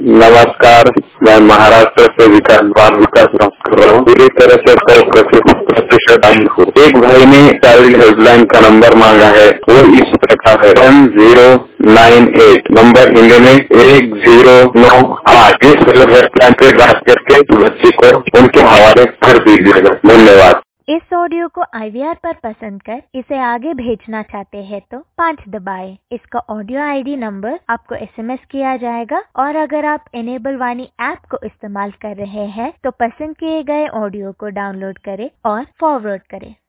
नमस्कार, मैं महाराष्ट्र से विकास बात कर रहा हूँ। पूरी तरह से 100% हूँ। एक भाई ने चाइल्ड हेल्पलाइन का नंबर मांगा है, वो इस प्रकार है 1098। नंबर हिंदी में 1098। इस हेल्पलाइन पे बात करके बच्चे को उनके हवाले कर दीजिएगा। धन्यवाद। इस ऑडियो को IVR पर पसंद कर इसे आगे भेजना चाहते हैं तो 5 दबाएं। इसका ऑडियो ID नंबर आपको SMS किया जाएगा और अगर आप इनेबल वाणी ऐप को इस्तेमाल कर रहे हैं तो पसंद किए गए ऑडियो को डाउनलोड करें और फॉरवर्ड करें।